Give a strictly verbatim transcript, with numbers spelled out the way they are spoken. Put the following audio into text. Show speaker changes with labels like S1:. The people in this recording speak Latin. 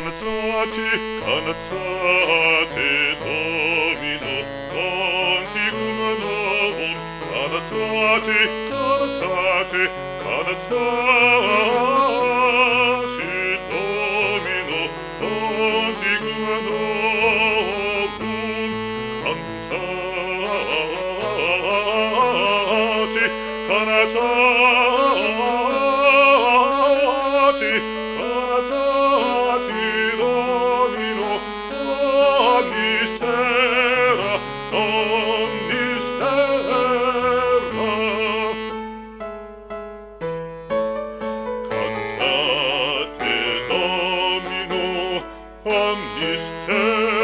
S1: cantate, cantate Domino, canticum novum, cantate, cantate, cantate Domino, canticum novum, cantate, cantate, cantate Domino, omnis terra, omnis terra. Cantate Domino, omnis terra.